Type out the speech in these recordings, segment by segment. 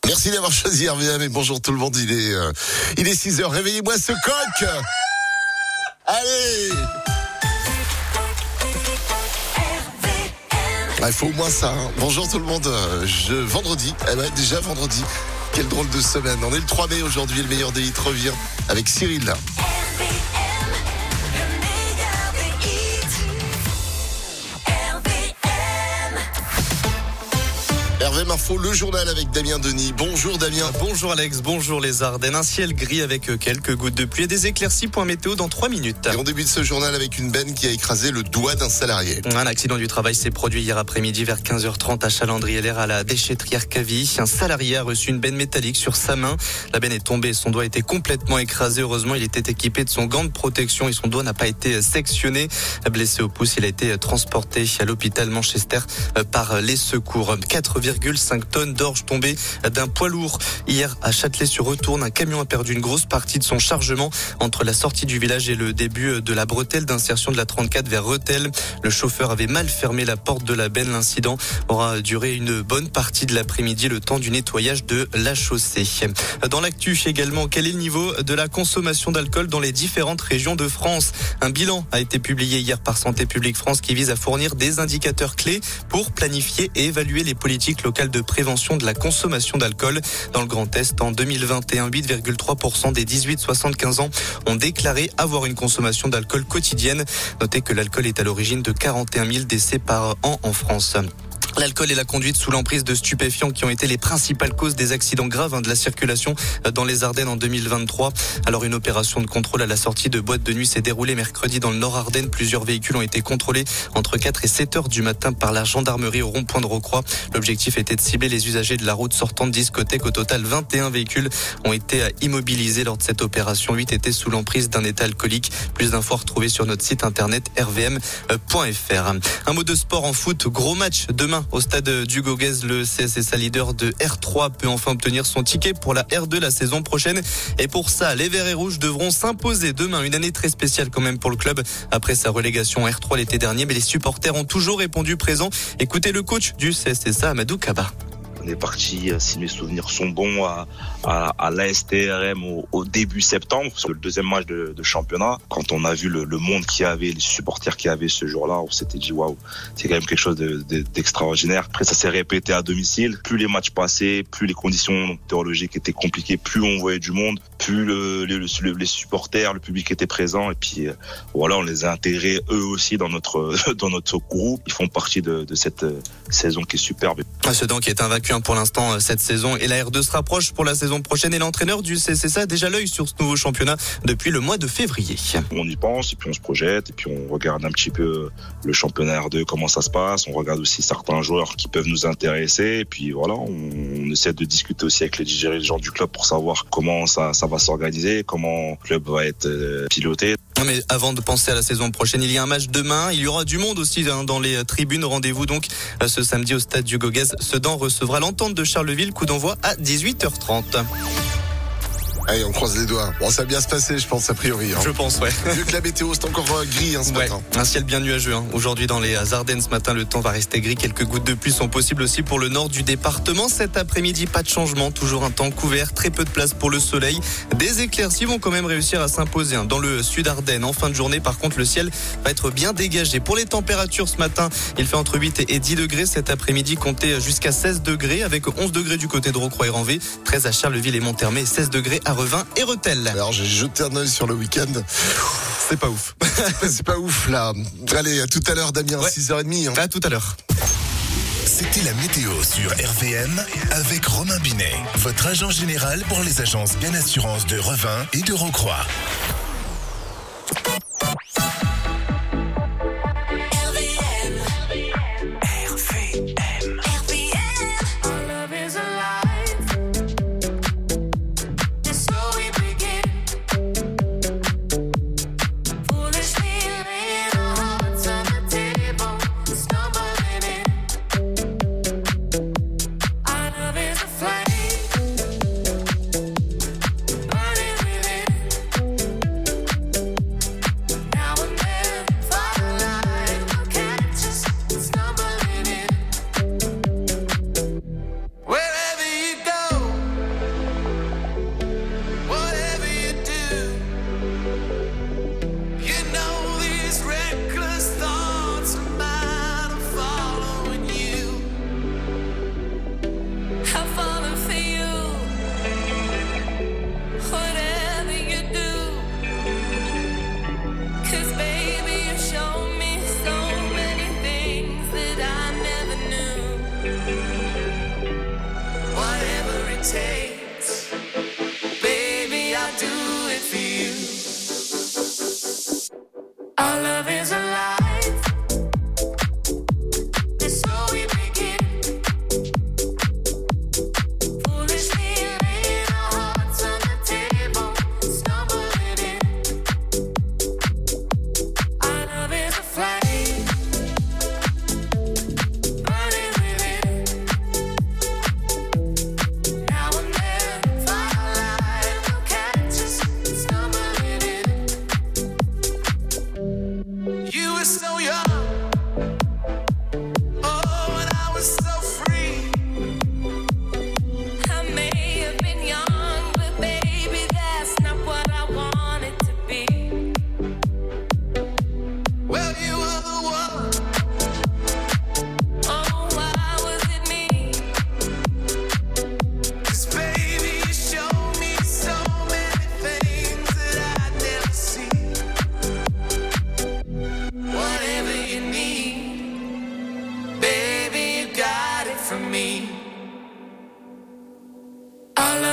Merci d'avoir choisi RVM et bonjour tout le monde. Il est 6h. Réveillez-moi ce coq. Allez. Il faut au moins ça. Bonjour tout le monde. Vendredi. Déjà vendredi. Quelle drôle de semaine. On est le 3 mai aujourd'hui. Le meilleur des hits revient avec Cyril. RVM Info, le journal avec Damien Denis. Bonjour Damien. Bonjour Alex, bonjour les Ardennes. Un ciel gris avec quelques gouttes de pluie et des éclaircies. Point météo dans 3 minutes. Et on débute ce journal avec une benne qui a écrasé le doigt d'un salarié. Un accident du travail s'est produit hier après-midi vers 15h30 à Chalandry-L'air à la déchetterie Arcavie. Un salarié a reçu une benne métallique sur sa main. La benne est tombée et son doigt a été complètement écrasé. Heureusement, il était équipé de son gant de protection et son doigt n'a pas été sectionné. Blessé au pouce, il a été transporté à l'hôpital Manchester par les secours. 4,5 tonnes d'orge tombées d'un poids lourd. Hier, à Châtelet-sur-Retourne, un camion a perdu une grosse partie de son chargement entre la sortie du village et le début de la bretelle d'insertion de la 34 vers Rethel. Le chauffeur avait mal fermé la porte de la benne. L'incident aura duré une bonne partie de l'après-midi, le temps du nettoyage de la chaussée. Dans l'actu également, quel est le niveau de la consommation d'alcool dans les différentes régions de France? Un bilan a été publié hier par Santé publique France qui vise à fournir des indicateurs clés pour planifier et évaluer les politiques locales de prévention de la consommation d'alcool. Dans le Grand Est, en 2021, 8,3% des 18-75 ans ont déclaré avoir une consommation d'alcool quotidienne. Notez que l'alcool est à l'origine de 41 000 décès par an en France. L'alcool et la conduite sous l'emprise de stupéfiants qui ont été les principales causes des accidents graves de la circulation dans les Ardennes en 2023. Alors une opération de contrôle à la sortie de boîte de nuit s'est déroulée mercredi dans le Nord Ardennes. Plusieurs véhicules ont été contrôlés entre 4 et 7 heures du matin par la gendarmerie au rond-point de Rocroi. L'objectif était de cibler les usagers de la route sortant de discothèque. Au total, 21 véhicules ont été immobilisés lors de cette opération. 8 étaient sous l'emprise d'un état alcoolique. Plus d'infos retrouvées sur notre site internet rvm.fr. Un mot de sport en foot. Gros match demain au stade du Gauguez. Le CSSA leader de R3 peut enfin obtenir son ticket pour la R2 la saison prochaine. Et pour ça, les Verts et Rouges devront s'imposer demain. Une année très spéciale quand même pour le club après sa relégation R3 l'été dernier. Mais les supporters ont toujours répondu présent. Écoutez le coach du CSSA, Amadou Kaba. On est parti, si mes souvenirs sont bons, à l'ASTRM au début septembre, sur le deuxième match de championnat. Quand on a vu le monde qu'il y avait, les supporters qu'il y avait ce jour-là, on s'était dit waouh, c'est quand même quelque chose d'extraordinaire. Après, ça s'est répété à domicile. Plus les matchs passaient, plus les conditions météorologiques étaient compliquées, plus on voyait du monde, plus les supporters, le public était présent. Et puis voilà, on les a intégrés eux aussi dans notre groupe. Ils font partie de cette saison qui est superbe. Sedan qui est invaincu pour l'instant cette saison et la R2 se rapproche pour la saison prochaine et l'entraîneur du CSSA a déjà l'œil sur ce nouveau championnat depuis le mois de février. On y pense et puis on se projette et puis on regarde un petit peu le championnat R2, comment ça se passe. On regarde aussi certains joueurs qui peuvent nous intéresser et puis voilà, on essaie de discuter aussi avec les dirigeants du club pour savoir comment ça va s'organiser, comment le club va être piloté. Mais avant de penser à la saison prochaine, il y a un match demain. Il y aura du monde aussi dans les tribunes. Rendez-vous donc ce samedi au stade du Gauguez. Sedan recevra l'Entente de Charleville. Coup d'envoi à 18h30. Allez, on croise les doigts. Bon, ça va bien se passer, je pense, a priori. Je pense, ouais. Vu que la météo, c'est encore gris ce matin. Un ciel bien nuageux. Aujourd'hui, dans les Ardennes, ce matin, le temps va rester gris. Quelques gouttes de pluie sont possibles aussi pour le nord du département. Cet après-midi, pas de changement. Toujours un temps couvert. Très peu de place pour le soleil. Des éclaircies vont quand même réussir à s'imposer. Dans le sud Ardennes, en fin de journée, par contre, le ciel va être bien dégagé. Pour les températures, ce matin, il fait entre 8 et 10 degrés. Cet après-midi, comptez jusqu'à 16 degrés avec 11 degrés du côté de Rocroi et Ranvé, 13 à Charleville et Monthermé, 16 degrés à Revin et Rethel. Alors j'ai jeté un œil sur le week-end. C'est pas ouf. C'est pas ouf là. Allez, à tout à l'heure Damien, 6h30. À tout à l'heure. C'était la météo sur RVM avec Romain Binet, votre agent général pour les agences Bien Assurance de Revin et de Rocroi.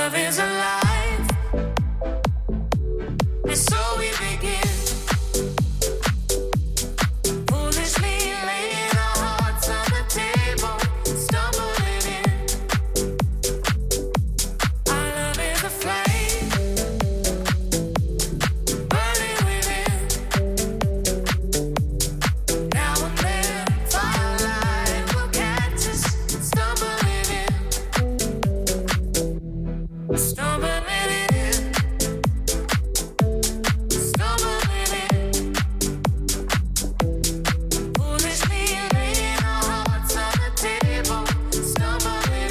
love is alive, and so we begin. Foolishly laying our hearts on the table, stumbling in. Our love is a flame, burning within. Now and then, firelight will catch us, stumbling in. Stumbling in. Stumbling in. Foolishly laying our hearts on the table, stumbling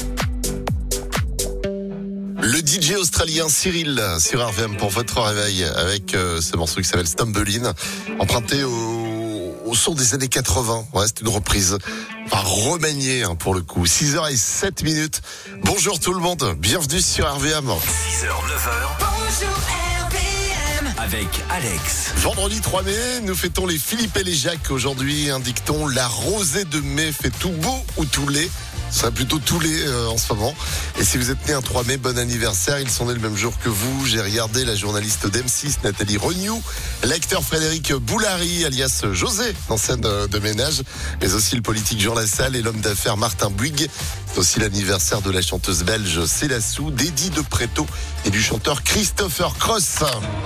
in. Le DJ australien Cyril sur RVM pour votre réveil avec ce morceau qui s'appelle Stumbling, emprunté au son des années 80. Ouais, c'est une reprise. Enfin, remaniée pour le coup. 6h07. Bonjour tout le monde, bienvenue sur RVM. 6h, 9h. Bonjour RVM. Avec Alex. Vendredi 3 mai, nous fêtons les Philippe et les Jacques. Aujourd'hui, un dicton, la rosée de mai fait tout beau ou tout laid. Ce serait plutôt tout laid en ce moment. Et si vous êtes né un 3 mai, bon anniversaire. Ils sont nés le même jour que vous. J'ai regardé la journaliste d'M6, Nathalie Regnoux, l'acteur Frédéric Boulary, alias José, dans scène de ménage, mais aussi le politique Jean Lassalle et l'homme d'affaires Martin Bouygues. C'est aussi l'anniversaire de la chanteuse belge Célassou, d'Eddie de Préto et du chanteur Christopher Cross.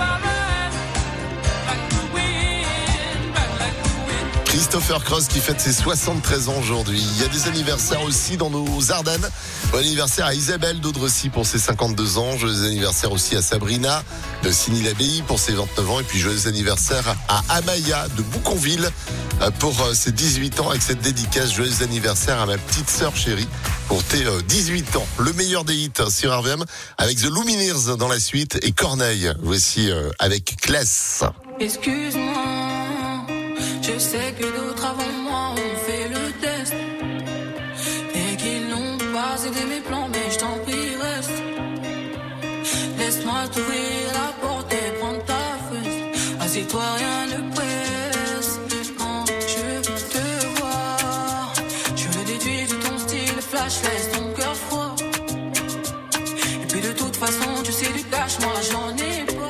Christopher Cross qui fête ses 73 ans aujourd'hui. Il y a des anniversaires aussi dans nos Ardennes. Bon anniversaire à Isabelle d'Audrecy pour ses 52 ans. Joyeux anniversaire aussi à Sabrina de Signy-l'Abbaye pour ses 29 ans. Et puis joyeux anniversaire à Amaya de Bouconville pour ses 18 ans avec cette dédicace. Joyeux anniversaire à ma petite sœur chérie pour tes 18 ans. Le meilleur des hits sur RVM avec The Lumineers dans la suite et Corneille. Voici avec Classe. Excuse-moi, je sais que d'autres avant moi ont fait le test et qu'ils n'ont pas aidé mes plans, mais je t'en prie reste. Laisse-moi t'ouvrir la porte et prendre ta fesse. Assieds-toi, rien ne presse. Quand je te vois, je le déduis de ton style flash, laisse ton cœur froid. Et puis de toute façon, tu sais du cash, moi j'en ai pas.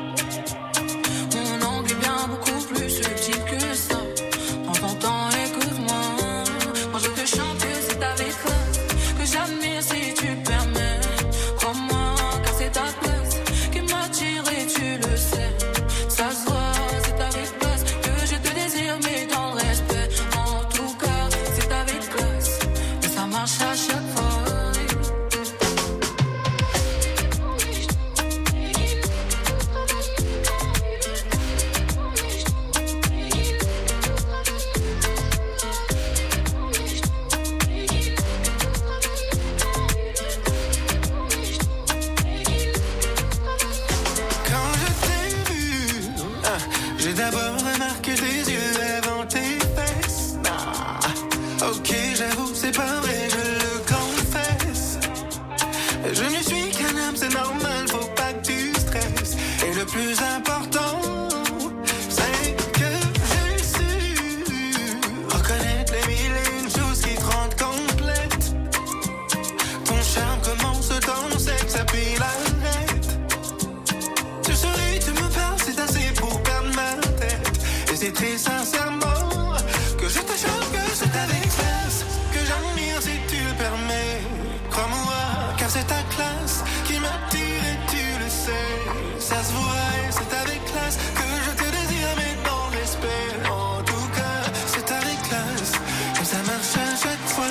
Mon angle est bien beaucoup plus subtil que ça. Prends ton temps, écoute-moi. Moi je te chante que c'est avec classe que j'admire si tu permets. Crois-moi, car c'est ta classe qui m'attire et tu le sais. Ça se voit, c'est avec classe que je te désire, mais dans le respect. En tout cas, c'est avec classe et ça marche à chaque fois. Quand je t'ai vu, j'ai d'abord remarqué tes yeux avant tes fesses. Ok, j'avoue, c'est pas vrai, je le confesse. Je ne suis qu'un homme, c'est normal, faut pas que tu stresses. Et le plus important, c'est que j'ai su reconnaître les mille et une choses qui te rendent complète. Ton charme commence ton sexe, puis l'arrête. Tu souris, tu me parles, c'est assez pour perdre ma tête. Et c'est très sincèrement que je te chante que c'est avec classe que j'admire si tu le permets. Crois-moi, car c'est ta classe qui m'attire et tu le sais. Ça se voit et c'est avec classe que je te désire, mais dans le respect. En tout cas, c'est avec classe que ça marche à chaque fois.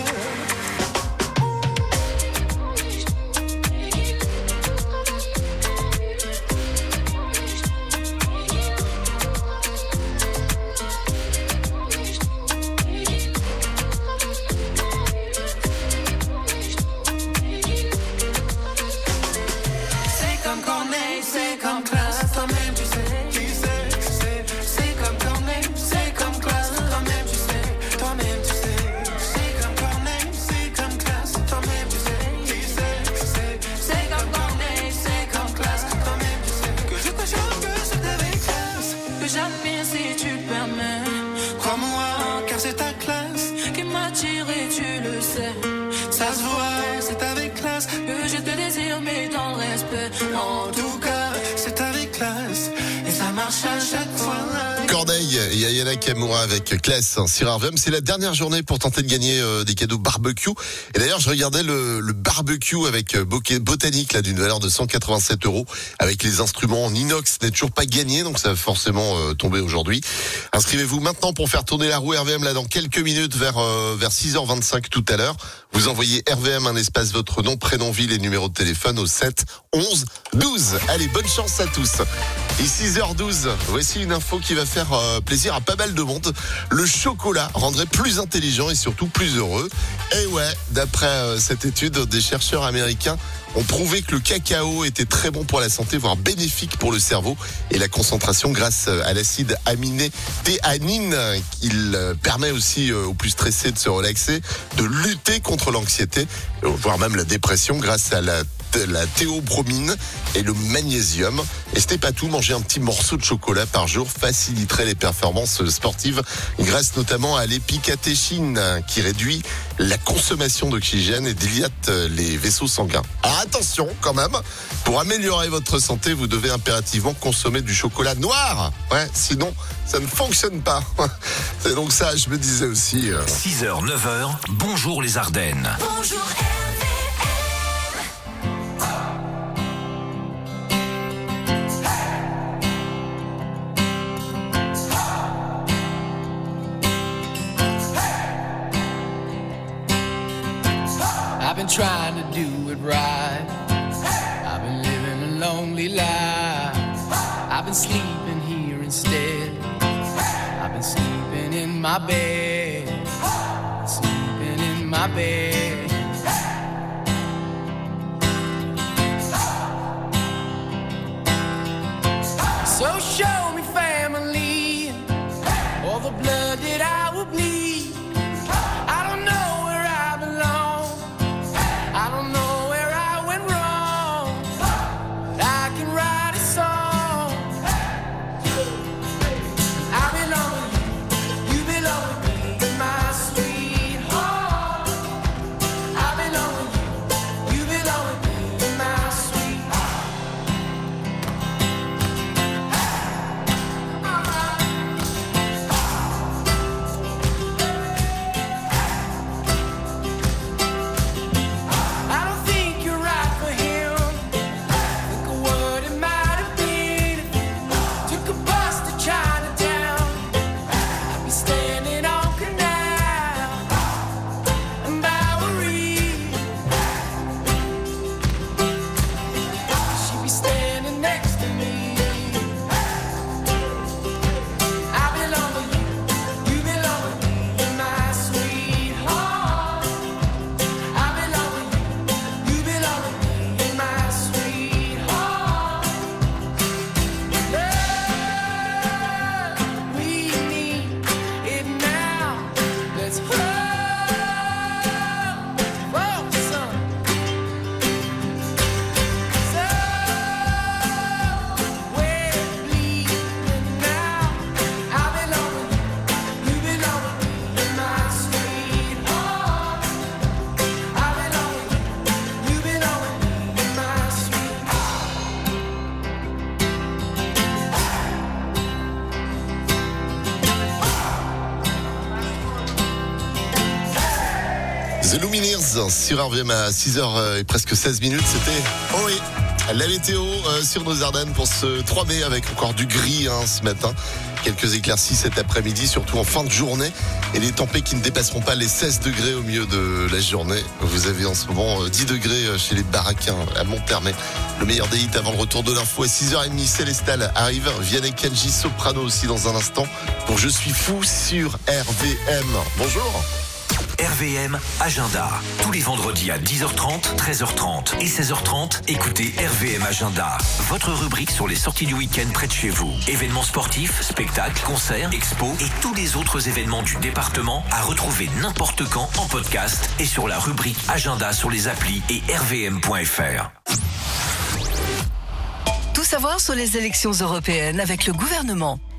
C'est comme Corneille, c'est comme classe, toi-même tu sais, c'est comme Corneille, c'est comme classe, toi-même tu sais, c'est comme Corneille, c'est comme classe, toi-même tu sais, c'est comme Corneille, c'est comme classe, toi-même tu sais, que je te chante que c'est avec classe, que j'admire si tu le permets, crois-moi, car c'est ta classe qui m'attire et tu le sais, ça se voit, c'est avec classe, que je te désire. En tout cas, c'est avec classe et ça marche à chaque fois. Corneille et Ayana Kamura avec Classe sur RVM. C'est la dernière journée pour tenter de gagner des cadeaux barbecue. Et d'ailleurs, je regardais le barbecue avec botanique là d'une valeur de 187 € avec les instruments en inox. N'est toujours pas gagné, donc ça va forcément tomber aujourd'hui. Inscrivez-vous maintenant pour faire tourner la roue RVM là dans quelques minutes vers 6h25 tout à l'heure. Vous envoyez RVM un espace votre nom, prénom, ville et numéro de téléphone au 7 11 12. Allez, bonne chance à tous. Et 6h12, voici une info qui va faire plaisir à pas mal de monde. Le chocolat rendrait plus intelligent et surtout plus heureux. Et ouais, d'après cette étude, des chercheurs américains ont prouvé que le cacao était très bon pour la santé, voire bénéfique pour le cerveau et la concentration grâce à l'acide aminé théanine. Il permet aussi aux plus stressés de se relaxer, de lutter contre l'anxiété, voire même la dépression grâce à la théobromine et le magnésium. Et c'était pas tout, manger un petit morceau de chocolat par jour faciliterait les performances sportives grâce notamment à l'épicatéchine qui réduit la consommation d'oxygène et dilate les vaisseaux sanguins. Alors attention quand même, pour améliorer votre santé, vous devez impérativement consommer du chocolat noir. Ouais, sinon ça ne fonctionne pas. C'est donc ça, je me disais aussi. 6h, 9h, bonjour les Ardennes. Bonjour I've been trying to do it right. I've been living a lonely life. I've been sleeping here instead. I've been sleeping in my bed. Sleeping in my bed. So show me family, all the blood that I will bleed. I don't know where I belong. I don't know where I went wrong. I can write a song. I belong with you, you belong with me, my sweetheart. I belong with you, you belong with me, my sweetheart. I don't think you're right for him. Think of what it might have been if you took a bus to Chinatown. I'd be standing on Canal and Bowery. She'd be standing next to me. I belong with you, you belong with me, my sweetheart. I belong with you, you belong with me, my sweetheart. Love, we need it now. Let's hope for some. So we're bleeding now. I belong with you, you belong with me, my sweetheart. I belong with you, you belong with me, my sweetheart. The Lumineers sur RVM à 6h et presque 16 minutes. C'était, oh oui, la météo sur nos Ardennes pour ce 3 mai avec encore du gris ce matin. Quelques éclaircies cet après-midi, surtout en fin de journée. Et les tempêtes qui ne dépasseront pas les 16 degrés au milieu de la journée. Vous avez en ce moment 10 degrés chez les Baraquins à Monthermé. Le meilleur des hits avant le retour de l'info à 6h30. Célestal arrive. Vianney Kenji Soprano aussi dans un instant pour Je suis fou sur RVM. Bonjour. RVM Agenda. Tous les vendredis à 10h30, 13h30 et 16h30, écoutez RVM Agenda. Votre rubrique sur les sorties du week-end près de chez vous. Événements sportifs, spectacles, concerts, expos et tous les autres événements du département à retrouver n'importe quand en podcast et sur la rubrique Agenda sur les applis et rvm.fr. Tout savoir sur les élections européennes avec le gouvernement.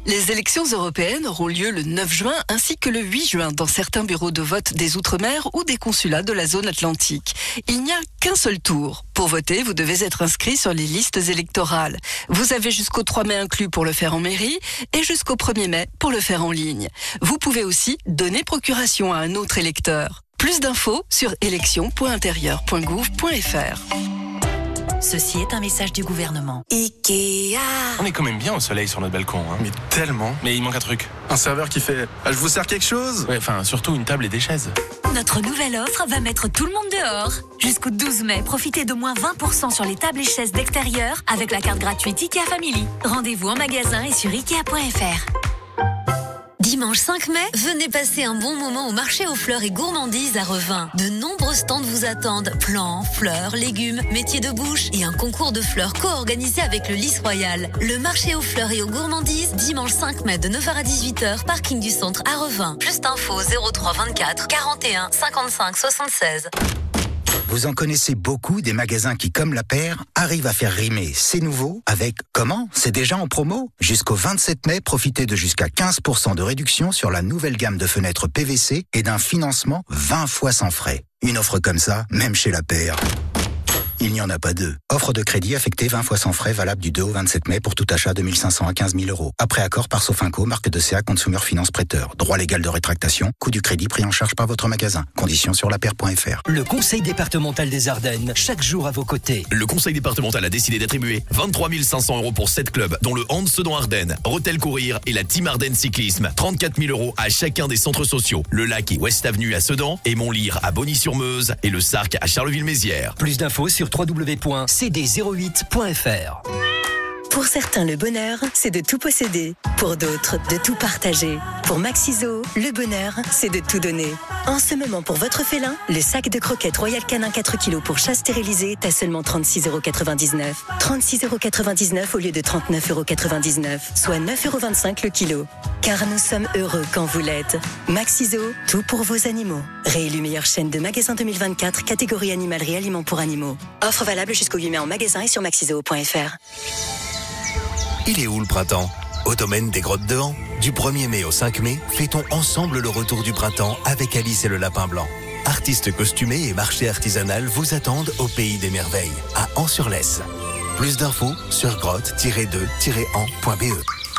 Les élections européennes auront lieu le 9 juin ainsi que le 8 juin dans certains bureaux de vote des Outre-mer ou des consulats de la zone atlantique. Il n'y a qu'un seul tour. Pour voter, vous devez être inscrit sur les listes électorales. Vous avez jusqu'au 3 mai inclus pour le faire en mairie et jusqu'au 1er mai pour le faire en ligne. Vous pouvez aussi donner procuration à un autre électeur. Plus d'infos sur élection.intérieur.gouv.fr. Ceci est un message du gouvernement. Ikea. On est quand même bien au soleil sur notre balcon. Hein. Mais tellement. Mais il manque un truc. Un serveur qui fait « Je vous sers quelque chose ?» Ouais, enfin, surtout une table et des chaises. Notre nouvelle offre va mettre tout le monde dehors. Jusqu'au 12 mai, profitez de moins 20% sur les tables et chaises d'extérieur avec la carte gratuite Ikea Family. Rendez-vous en magasin et sur Ikea.fr. Dimanche 5 mai, venez passer un bon moment au marché aux fleurs et gourmandises à Revin. De nombreux stands vous attendent. Plants, fleurs, légumes, métiers de bouche et un concours de fleurs co-organisé avec le Lys Royal. Le marché aux fleurs et aux gourmandises, dimanche 5 mai de 9h à 18h, parking du centre à Revin. Plus d'infos 03 24 41 55 76. Vous en connaissez beaucoup des magasins qui, comme La Paire, arrivent à faire rimer c'est nouveau avec comment c'est déjà en promo. Jusqu'au 27 mai, profitez de jusqu'à 15% de réduction sur la nouvelle gamme de fenêtres PVC et d'un financement 20 fois sans frais. Une offre comme ça, même chez La Paire, il n'y en a pas deux. Offre de crédit affectée 20 fois sans frais, valable du 2 au 27 mai pour tout achat de 1 500 à 15 000 euros. Après accord par Sofinco, marque de CA Consumer Finance Prêteur. Droit légal de rétractation, coût du crédit pris en charge par votre magasin. Conditions sur lapaire.fr. Le Conseil départemental des Ardennes, chaque jour à vos côtés. Le Conseil départemental a décidé d'attribuer 23 500 euros pour 7 clubs, dont le Hand Sedan-Ardennes, Rotel Courir et la Team Ardennes Cyclisme. 34 000 euros à chacun des centres sociaux. Le Lac et West Avenue à Sedan, et Montlyre à Bonny-sur-Meuse et le Sarc à Charleville-Mézières. Plus d'infos sur www.cd08.fr. Pour certains, le bonheur, c'est de tout posséder. Pour d'autres, de tout partager. Pour Maxiso, le bonheur, c'est de tout donner. En ce moment, pour votre félin, le sac de croquettes Royal Canin 4 kg pour chat stérilisé est à seulement 36,99 €. 36,99 € au lieu de 39,99 €, soit 9,25 € le kilo. Car nous sommes heureux quand vous l'êtes. Maxiso, tout pour vos animaux. Réélu meilleure chaîne de magasins 2024, catégorie animalerie aliments pour animaux. Offre valable jusqu'au 8 mai en magasin et sur maxiso.fr. Il est où le printemps ? Au domaine des Grottes de Han. Du 1er mai au 5 mai, fêtons ensemble le retour du printemps avec Alice et le Lapin Blanc. Artistes costumés et marché artisanal vous attendent au Pays des Merveilles, à Han-sur-Lesse. Plus d'infos sur grotte-2-han.be.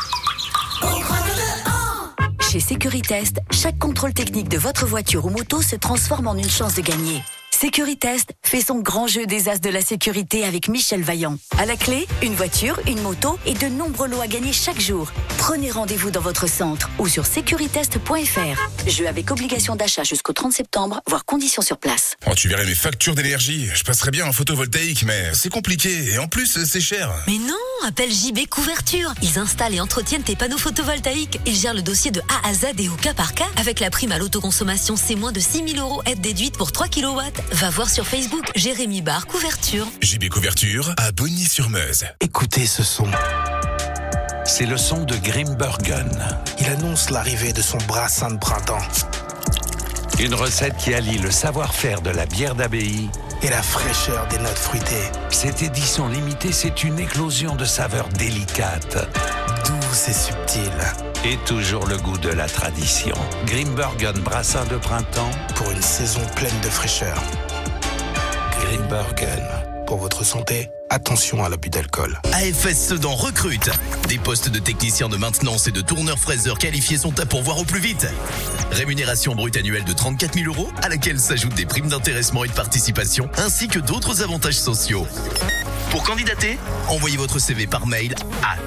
Chez Sécuritest, chaque contrôle technique de votre voiture ou moto se transforme en une chance de gagner. Sécuritest fait son grand jeu des as de la sécurité avec Michel Vaillant. À la clé, une voiture, une moto et de nombreux lots à gagner chaque jour. Prenez rendez-vous dans votre centre ou sur securitest.fr. Jeu avec obligation d'achat jusqu'au 30 septembre, voire conditions sur place. Oh, tu verrais mes factures d'énergie. Je passerais bien en photovoltaïque, mais c'est compliqué. Et en plus, c'est cher. Mais non, appelle JB Couverture. Ils installent et entretiennent tes panneaux photovoltaïques. Ils gèrent le dossier de A à Z et au cas par cas. Avec la prime à l'autoconsommation, c'est moins de 6 000 € aide déduite pour 3 kW. Va voir sur Facebook Jérémy Bar Couverture. JB Couverture à Bonny-sur-Meuse. Écoutez ce son. C'est le son de Grimbergen. Il annonce l'arrivée de son brassin de printemps. Une recette qui allie le savoir-faire de la bière d'abbaye et la fraîcheur des notes fruitées. Cette édition limitée, c'est une éclosion de saveurs délicates, douces et subtiles. Et toujours le goût de la tradition. Grimbergen brassin de printemps pour une saison pleine de fraîcheur. Grimbergen. Pour votre santé, attention à l'abus d'alcool. AFS Sedan recrute. Des postes de techniciens de maintenance et de tourneurs-fraiseurs qualifiés sont à pourvoir au plus vite. Rémunération brute annuelle de 34 000 €, à laquelle s'ajoutent des primes d'intéressement et de participation, ainsi que d'autres avantages sociaux. Pour candidater, envoyez votre CV par mail à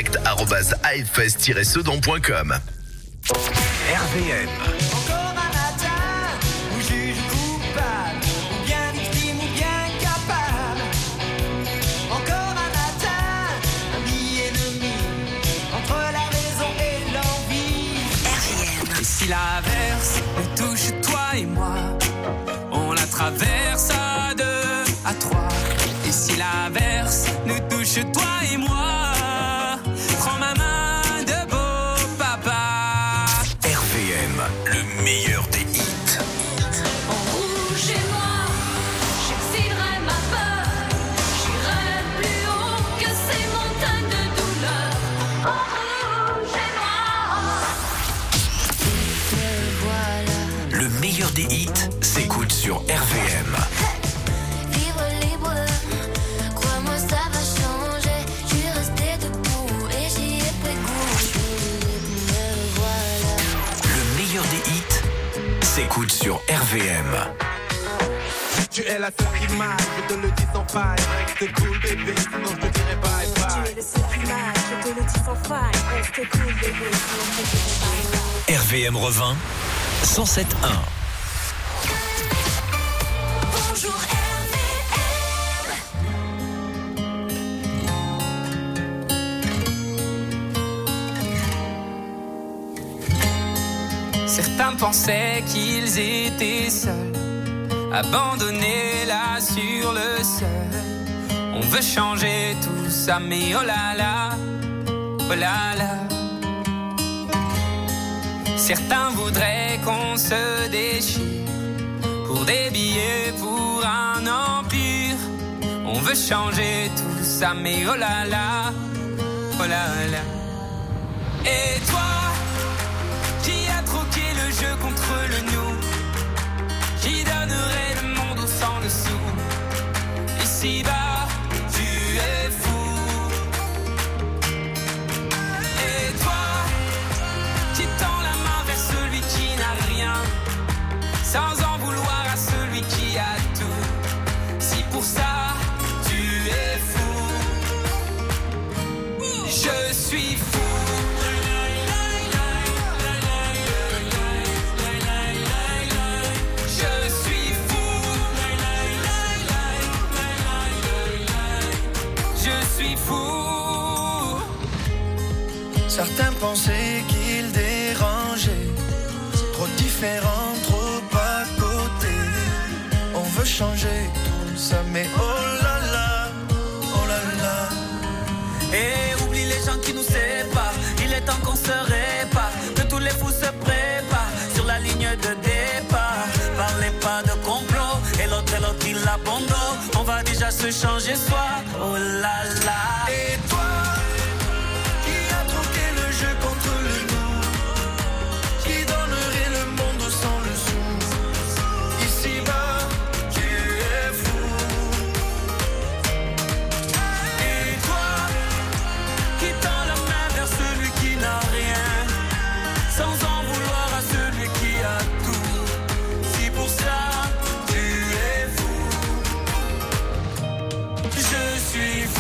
contact@afs-sedan.com. RVM. Si l'averse nous touche, toi et moi, on la traverse à deux, à trois. Et si l'averse nous touche, toi et moi, prends ma main de beau papa. RVM, le meilleur des hits. En rouge et noir, j'exilerai ma peur. J'irai plus haut que ces montagnes de douleur. En rouge et noir. s'écoute sur RVM. Tu es la seule image, je te le dis sans faille. Reste cool bébé, sinon je te dirai bye bye. Tu es la seule image, je te le dis sans faille. Reste cool bébé, sinon je te dirai bye bye. RVM Revin 107.1. Bonjour Certains pensaient qu'ils étaient seuls, abandonnés là sur le sol. On veut changer tout ça, mais oh là là, oh là là. Certains voudraient qu'on se déchire pour des billets, pour un empire. On veut changer tout ça, mais oh là là, oh là là. Et toi, qui a troqué le jeu contre le nous, qui donnerait le monde au sang dessous. Ici-bas, tu es fou. Et toi, qui tend la main vers celui qui n'a rien, sans en vouloir à celui qui a tout. Si pour ça, tu es fou, je suis fou. Certains pensaient qu'ils dérangeaient, trop différents, trop à côté. On veut changer tout ça, mais oh là là, oh là là. Et oublie les gens qui nous séparent, il est temps qu'on se répare, que tous les fous se préparent sur la ligne de départ. Parlez pas de complot, et l'autre il abandonne. On va déjà se changer soi, oh là là. Et toi, contre le nous, qui donnerait le monde sans le sou. Ici-bas, tu es fou. Et toi, qui tend la main vers celui qui n'a rien, sans en vouloir à celui qui a tout. Si pour ça, tu es fou, je suis fou.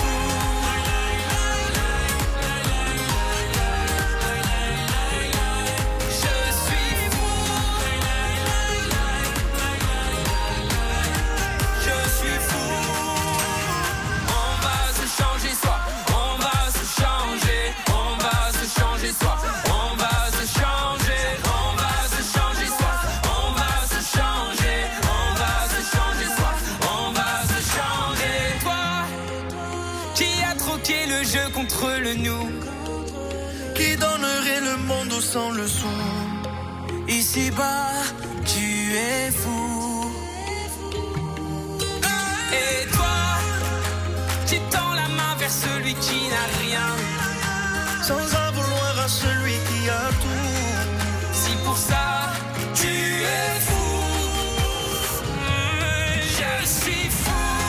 Contre le nous, qui donnerait le monde au sang le sou. Ici-bas, tu es fou. Et toi, qui tends la main vers celui qui n'a rien, sans en vouloir à celui qui a tout. Si pour ça, tu es fou, je suis fou.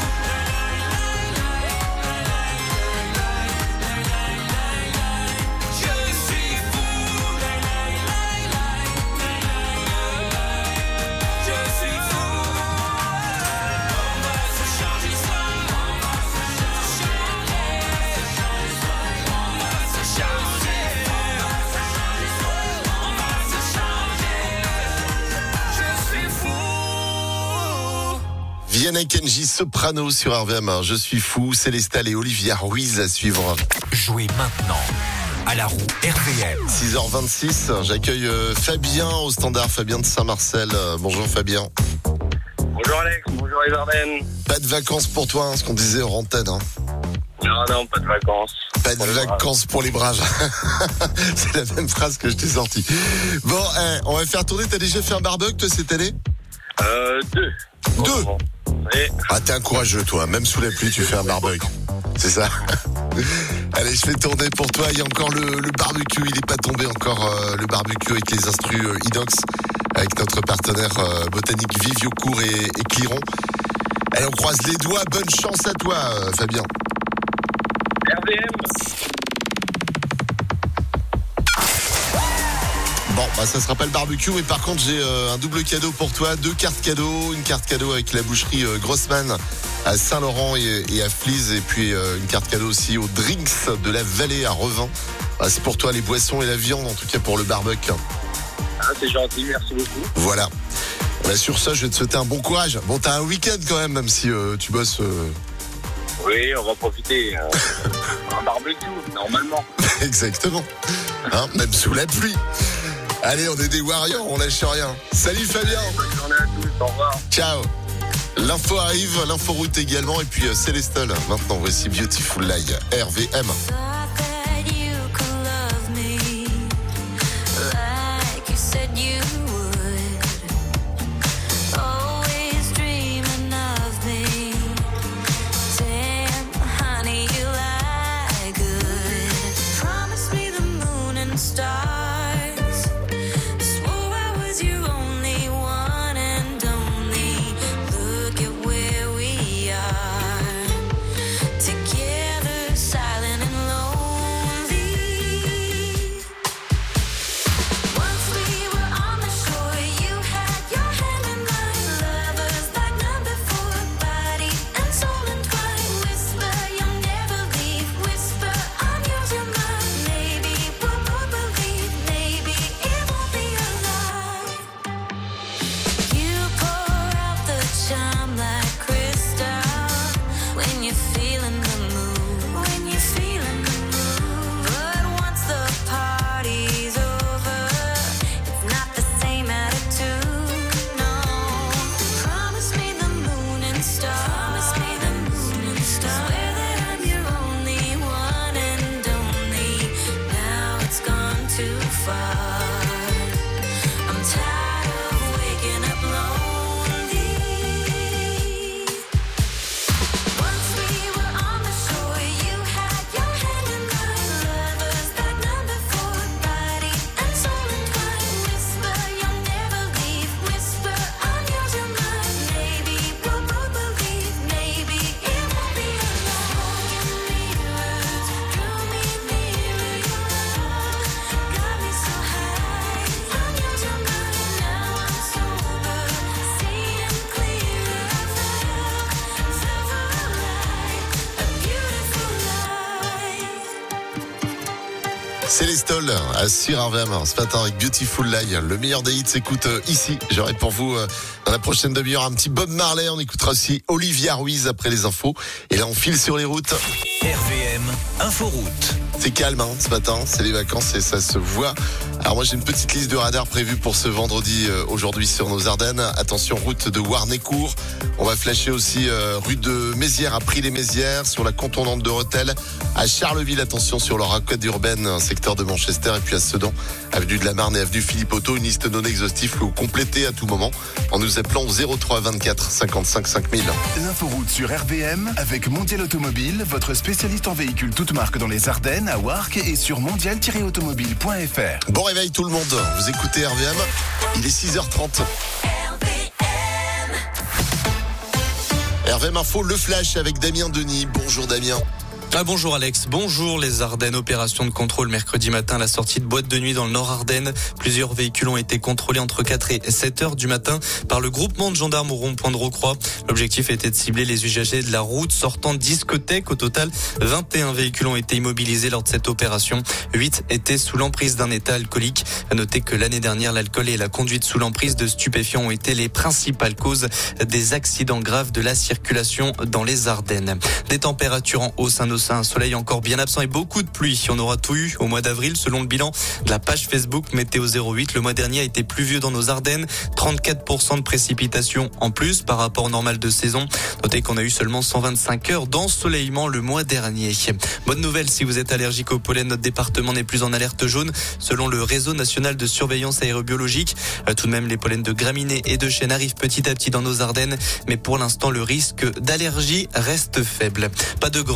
Vianney Kenji Soprano sur RVM1. Je suis fou. Célestal et Olivia Ruiz à suivre. Jouez maintenant à la roue RVM. 6h26. J'accueille Fabien au standard. Fabien de Saint-Marcel. Bonjour Fabien. Bonjour Alex. Bonjour les Ardennes. Pas de vacances pour toi, ce qu'on disait en antenne. Non, pas de vacances. Pas de vacances pour les braves. C'est la même phrase que je t'ai sortie. Bon, on va faire tourner. T'as déjà fait un barbecue toi cette année? 2. Oui. Ah, t'es un courageux, toi. Même sous la pluie, tu fais un barbecue. C'est ça? Allez, je fais tourner pour toi. Il y a encore le barbecue. Il n'est pas tombé encore, le barbecue avec les instrus inox, avec notre partenaire botanique Viviocourt et Cliron. Allez, on croise les doigts. Bonne chance à toi, Fabien. RVM. Bon, ça sera pas le barbecue, mais par contre j'ai un double cadeau pour toi, 2 cartes cadeaux, une carte cadeau avec la boucherie Grossman à Saint-Laurent et à Flize, et puis une carte cadeau aussi aux Drinks de la Vallée à Revin. C'est pour toi les boissons et la viande, en tout cas pour le barbecue. Ah, c'est gentil, merci beaucoup. Voilà. Sur ça, je vais te souhaiter un bon courage. Bon, t'as un week-end quand même si tu bosses. Oui, on va profiter. Un barbecue, normalement. Exactement. Même sous la pluie. Allez, on est des warriors, on lâche rien. Salut Fabien. Bonne journée à tous, au revoir. Ciao. L'info arrive, l'info route également, et puis Célestol. Maintenant, voici Beautiful Lie, RVM. Célestol sur RVM ce matin avec Beautiful Lie. Le meilleur des hits s'écoute ici. J'aurai pour vous dans la prochaine demi-heure un petit Bob Marley. On écoutera aussi Olivia Ruiz après les infos. Et là on file sur les routes. RVM Inforoute. C'est calme ce matin, c'est les vacances et ça se voit. Alors moi j'ai une petite liste de radars prévue pour ce vendredi aujourd'hui sur nos Ardennes. Attention, route de Warnécourt. On va flasher aussi rue de Mézières à Prix-les-Mézières, sur la contournante de Rethel, à Charleville, attention sur le raccord urbaine, secteur de Manchester, et puis à Sedan, avenue de la Marne et avenue Philippe Auto. Une liste non exhaustive que vous complétez à tout moment en nous appelant au 03 24 55 5000. L'inforoute sur RVM avec Mondial Automobile, votre spécialiste en véhicules toutes marques dans les Ardennes, à Warcq et sur mondial-automobile.fr. Bon réveil tout le monde, vous écoutez RVM, il est 6h30. RVM Info, le flash avec Damien Denis. Bonjour Damien. Bonjour Alex, bonjour les Ardennes. Opération de contrôle mercredi matin à la sortie de boîte de nuit dans le Nord Ardennes. Plusieurs véhicules ont été contrôlés entre 4 et 7 heures du matin par le groupement de gendarmes au rond-point de Rocroi. L'objectif était de cibler les usagers de la route sortant de discothèque. Au total, 21 véhicules ont été immobilisés lors de cette opération. 8 étaient sous l'emprise d'un état alcoolique. À noter que l'année dernière, l'alcool et la conduite sous l'emprise de stupéfiants ont été les principales causes des accidents graves de la circulation dans les Ardennes. Des températures en hausse, un soleil encore bien absent et beaucoup de pluie. On aura tout eu au mois d'avril selon le bilan de la page Facebook Météo 08. Le mois dernier a été pluvieux dans nos Ardennes. 34% de précipitations en plus par rapport au normal de saison. Notez qu'on a eu seulement 125 heures d'ensoleillement le mois dernier. Bonne nouvelle, si vous êtes allergique au pollen, notre département n'est plus en alerte jaune selon le réseau national de surveillance aérobiologique. Tout de même, les pollens de graminées et de chêne arrivent petit à petit dans nos Ardennes, mais pour l'instant, le risque d'allergie reste faible. Pas de grandes difficultés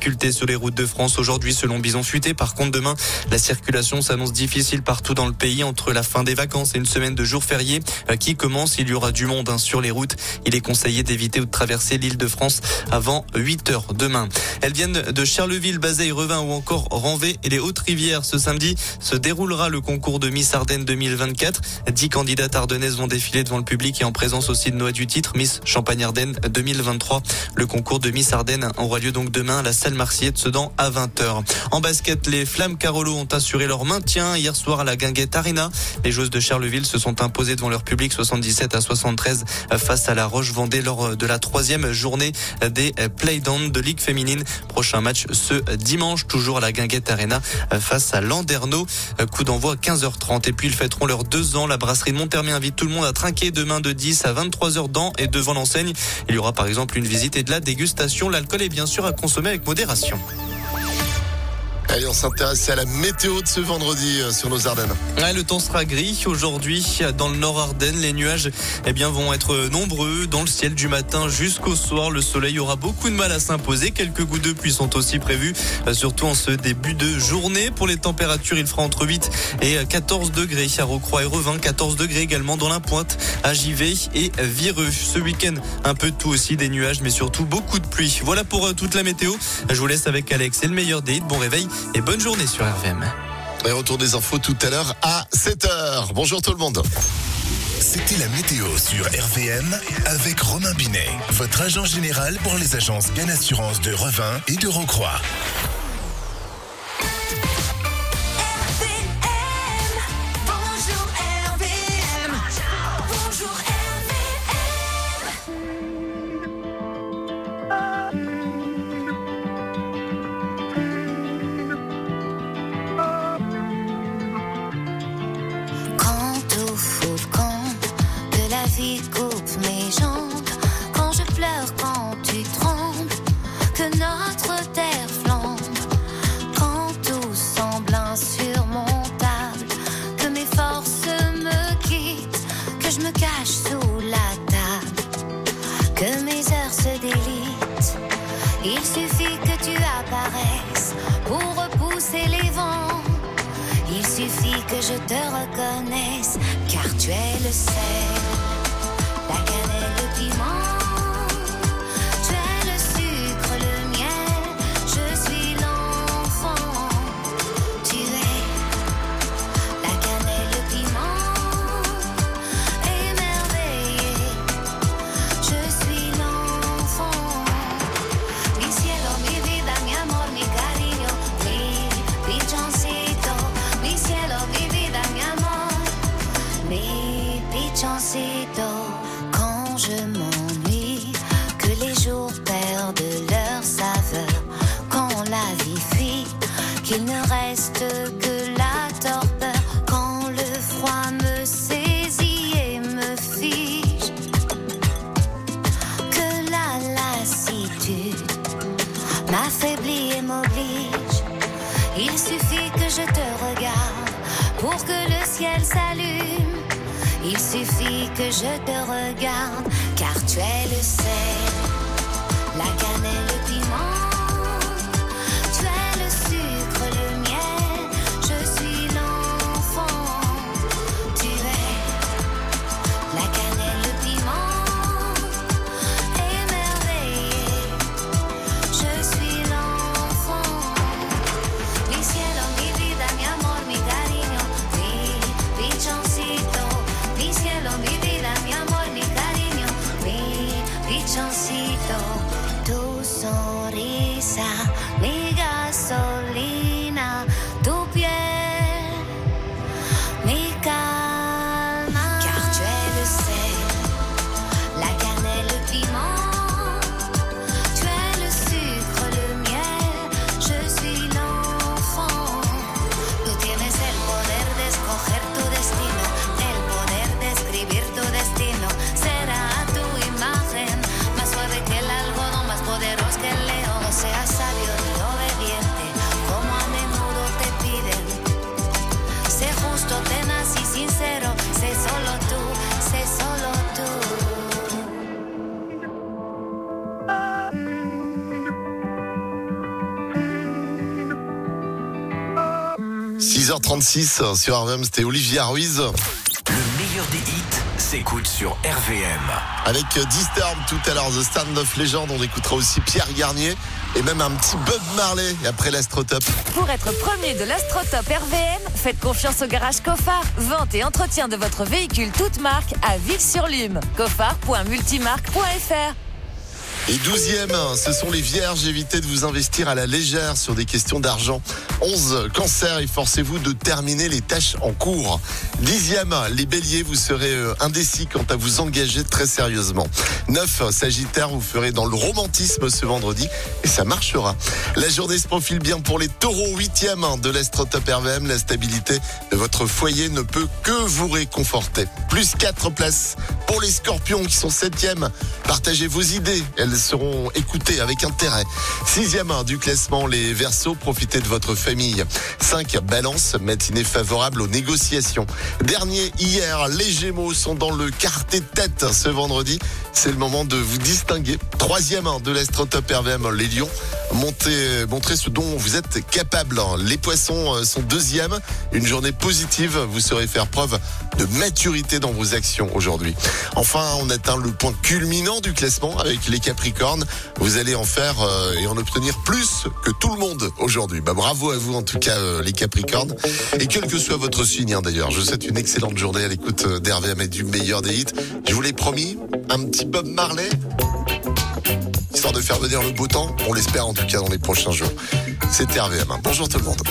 difficultés sur les routes de France aujourd'hui selon Bison Futé. Par contre, demain, la circulation s'annonce difficile partout dans le pays entre la fin des vacances et une semaine de jours fériés qui commence. Il y aura du monde sur les routes. Il est conseillé d'éviter ou de traverser l'Île-de-France avant 8h demain. Elles viennent de Charleville, Bazeilles, Revin ou encore Ranvet et les Hautes-Rivières. Ce samedi se déroulera le concours de Miss Ardennes 2024. 10 candidates ardennaises vont défiler devant le public et en présence aussi de Noah du titre Miss Champagne-Ardenne 2023. Le concours de Miss Ardennes aura lieu donc demain à la salle Marcier de Sedan à 20h. En basket, les Flammes Carolo ont assuré leur maintien hier soir à la Guinguette Arena. Les joueuses de Charleville se sont imposées devant leur public 77-73 face à la Roche-Vendée lors de la 3e journée des Playdown de Ligue féminine. Prochain match ce dimanche, toujours à la Guinguette Arena face à Landerneau. Coup d'envoi à 15h30. Et puis ils fêteront leurs 2 ans. La brasserie de Monthermé invite tout le monde à trinquer demain de 10 à 23h dans et devant l'enseigne. Il y aura par exemple une visite et de la dégustation. L'alcool est bien sûr à consommer avec modération. Allez, on s'intéresse à la météo de ce vendredi sur nos Ardennes. Ouais, le temps sera gris aujourd'hui dans le nord Ardennes. Les nuages vont être nombreux dans le ciel du matin jusqu'au soir. Le soleil aura beaucoup de mal à s'imposer. Quelques gouttes de pluie sont aussi prévues, surtout en ce début de journée. Pour les températures, il fera entre 8 et 14 degrés à Rocroi et Revin. 14 degrés également dans la Pointe, à Givet et Vireux. Ce week-end, un peu de tout aussi, des nuages, mais surtout beaucoup de pluie. Voilà pour toute la météo. Je vous laisse avec Alex et le meilleur des hits. Bon réveil et bonne journée sur RVM. Et retour des infos tout à l'heure à 7h. Bonjour tout le monde. C'était la météo sur RVM avec Romain Binet, votre agent général pour les agences Bien Assurance de Revin et de Rocroi. Coupe mes jambes quand je pleure, quand tu trembles, que notre terre flambe, quand tout semble insurmontable, que mes forces me quittent, que je me cache sous la table, que mes heures se délitent. Il suffit que tu apparaisses pour repousser les vents. Il suffit que je te reconnaisse, car tu es le sel, la cannelle, le piment, tu es le sucre, le miel, je suis l'enfant, tu es la cannelle, le piment, émerveillé, je suis l'enfant, mi cielo, mi vida, mi amor, mi cariño, mi pichoncito, mi cielo, mi vida, mi amor, mi pichoncito. Je m'ennuie, que les jours perdent leur saveur, quand la vie fuit, qu'il ne reste que la torpeur, quand le froid me saisit et me fige, que la lassitude m'affaiblit et m'oblige. Il suffit que je te regarde pour que le ciel s'allume. Il suffit que je te regarde, car tu es le sel, la cannelle, le piment, tu es le sucre, le miel, je suis l'enfant, tu es la cannelle, le piment, émerveillé, je suis l'enfant, mi cielo, mi vida, mi amor, mi cariño, mi pichoncito. Mi cielo, mi vida, mi amor, mi cariño, mi pichoncito, tu sonrisa, mi gasolina, tu piel, mi calma, car tu es le sel, la cannelle, le piment, tu es le sucre, le miel, je suis l'enfant, tú tienes el poder de escoger tu destino. Escribir tu destino, será tu imagen, más suave que el algodón, más poderoso que el león. No seas sabio ni obediente, como 6h36 sur RVM, c'était Olivia Ruiz. Le meilleur des hits s'écoute sur RVM. Avec Disturbed tout à l'heure, The Stand of Legend, on écoutera aussi Pierre Garnier et même un petit Bob Marley après l'Astrotop. Pour être premier de l'Astrotop RVM, faites confiance au garage Cofar. Vente et entretien de votre véhicule toute marque à Ville-sur-Lume. Cofar.multimarque.fr. Et 12e, ce sont les vierges. Évitez de vous investir à la légère sur des questions d'argent. 11, cancer, efforcez-vous de terminer les tâches en cours. 10e, les béliers, vous serez indécis quant à vous engager très sérieusement. 9, sagittaire, vous ferez dans le romantisme ce vendredi et ça marchera. La journée se profile bien pour les taureaux. 8e de l'Astrotop RVM, la stabilité de votre foyer ne peut que vous réconforter. Plus 4 places pour les scorpions qui sont 7e. Partagez vos idées, elles seront écoutées avec intérêt. 6e du classement, les Verseaux, profitez de votre famille. 5, balance, matinée favorable aux négociations. Dernier, hier, les Gémeaux sont dans le quartier de tête ce vendredi. C'est le moment de vous distinguer. 3e de l'Astrotop RVM, les Lions. Montrez ce dont vous êtes capable. Les Poissons sont 2e. Une journée positive, vous saurez faire preuve de maturité dans vos actions aujourd'hui. Enfin, on atteint le point culminant du classement avec les Capricornes. Vous allez en faire et en obtenir plus que tout le monde aujourd'hui. Bravo à vous en tout cas les Capricornes. Et quel que soit votre signe d'ailleurs, je vous souhaite une excellente journée à l'écoute d'RVM et du meilleur des hits. Je vous l'ai promis, un petit Bob Marley, histoire de faire venir le beau temps. On l'espère en tout cas dans les prochains jours. C'était RVM. Bonjour tout le monde.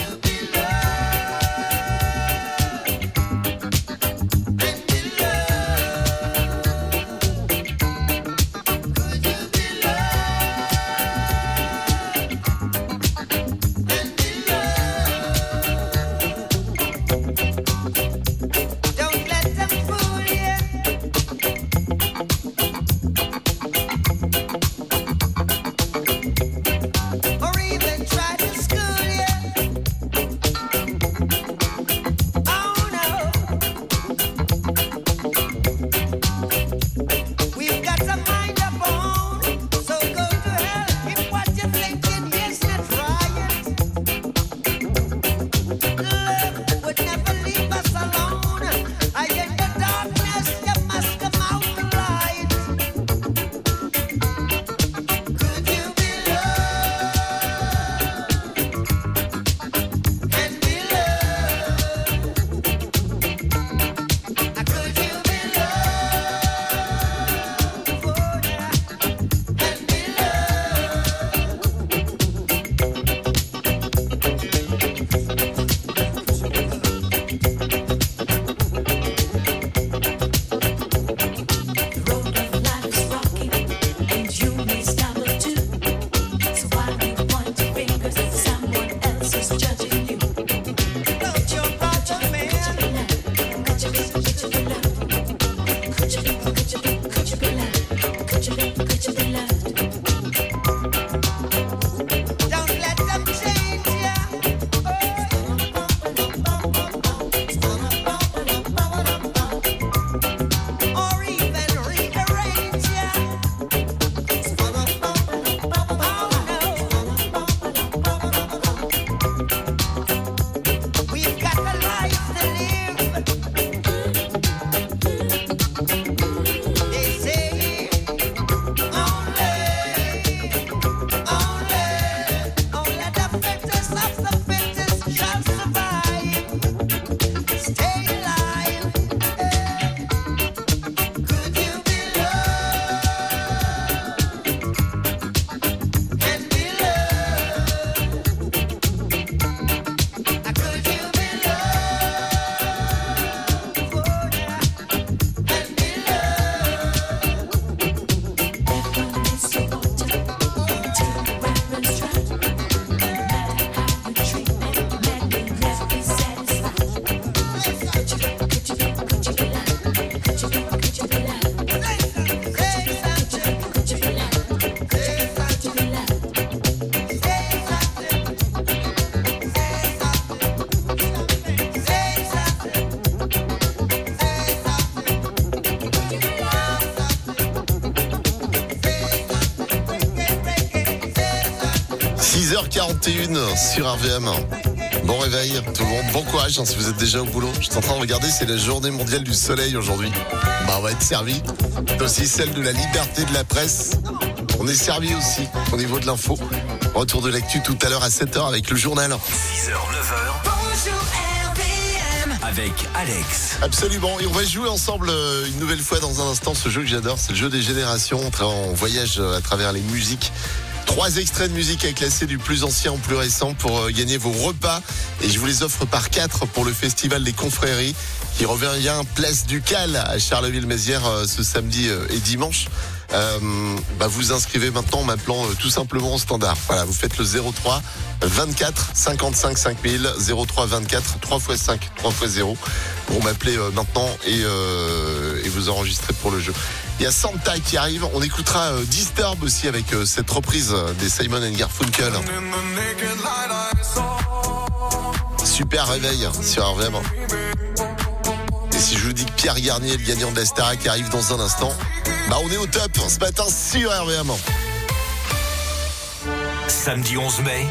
sur RVM. Bon réveil, tout le monde. Bon courage si vous êtes déjà au boulot. Je suis en train de regarder, c'est la journée mondiale du soleil aujourd'hui. On va être servi. C'est aussi celle de la liberté de la presse. On est servi aussi au niveau de l'info. Retour de l'actu tout à l'heure à 7h avec le journal. 6h, 9h. Bonjour RVM. Avec Alex. Absolument. Et on va jouer ensemble une nouvelle fois dans un instant ce jeu que j'adore. C'est le jeu des générations. On voyage à travers les musiques. 3 extraits de musique à classer du plus ancien au plus récent pour gagner vos repas. Et je vous les offre par 4 pour le Festival des Confréries qui revient place du Cal à Charleville-Mézières ce samedi et dimanche. Vous inscrivez maintenant en m'appelant tout simplement au standard. Voilà, vous faites le 03 24 55 5000 03 24 3x5 3x0 pour m'appeler maintenant et vous enregistrer pour le jeu. Il y a Santa qui arrive. On écoutera Disturb aussi avec cette reprise des Simon & Garfunkel. Super réveil sur RVM. Et si je vous dis que Pierre Garnier, le gagnant de la Starac, arrive dans un instant, on est au top ce matin sur RVM. Samedi 11 mai,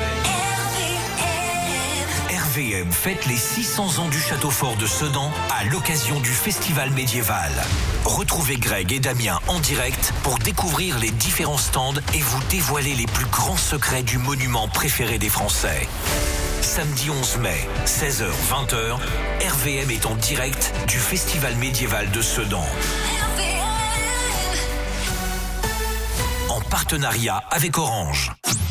RVM fête les 600 ans du château fort de Sedan à l'occasion du festival médiéval. Retrouvez Greg et Damien en direct pour découvrir les différents stands et vous dévoiler les plus grands secrets du monument préféré des Français. Samedi 11 mai, 16h-20h, RVM est en direct du festival médiéval de Sedan. En partenariat avec Orange.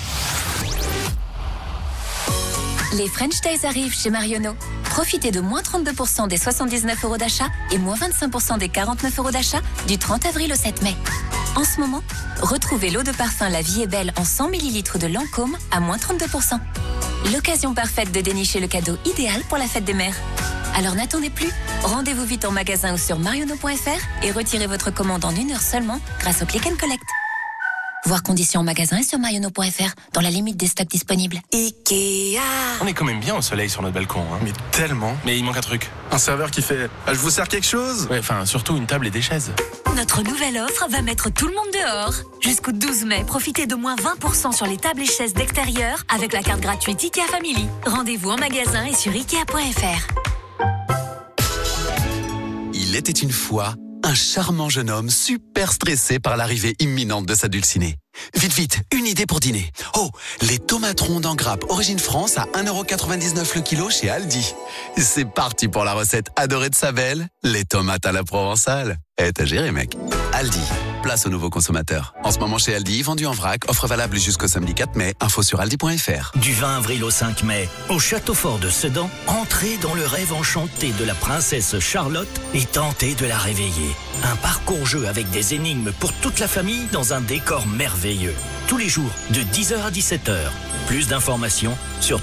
Les French Days arrivent chez Marionneau. Profitez de moins 32% des 79 € d'achat et moins 25% des 49 € d'achat du 30 avril au 7 mai. En ce moment, retrouvez l'eau de parfum La Vie est Belle en 100 ml de Lancôme à moins 32%. L'occasion parfaite de dénicher le cadeau idéal pour la fête des mères. Alors n'attendez plus, rendez-vous vite en magasin ou sur marionneau.fr et retirez votre commande en 1 heure seulement grâce au Click and Collect. Voir conditions en magasin et sur marionneau.fr dans la limite des stocks disponibles. Ikea. On est quand même bien au soleil sur notre balcon. Hein. Mais tellement. Mais il manque un truc. Un serveur qui fait « Je vous sers quelque chose ?» Ouais, enfin, surtout une table et des chaises. Notre nouvelle offre va mettre tout le monde dehors. Jusqu'au 12 mai, profitez de moins 20% sur les tables et chaises d'extérieur avec la carte gratuite IKEA Family. Rendez-vous en magasin et sur Ikea.fr. Il était une fois un charmant jeune homme super stressé par l'arrivée imminente de sa dulcinée. Vite, vite, une idée pour dîner. Oh, les tomates rondes en grappe Origine France à 1,99 € le kilo chez Aldi. C'est parti pour la recette adorée de sa belle, les tomates à la provençale. T'as géré, mec. Aldi, place aux nouveaux consommateurs. En ce moment chez Aldi, vendu en vrac, offre valable jusqu'au samedi 4 mai, info sur aldi.fr. Du 20 avril au 5 mai, au château fort de Sedan, entrez dans le rêve enchanté de la princesse Charlotte et tentez de la réveiller. Un parcours-jeu avec des énigmes pour toute la famille dans un décor merveilleux. Tous les jours, de 10h à 17h. Plus d'informations sur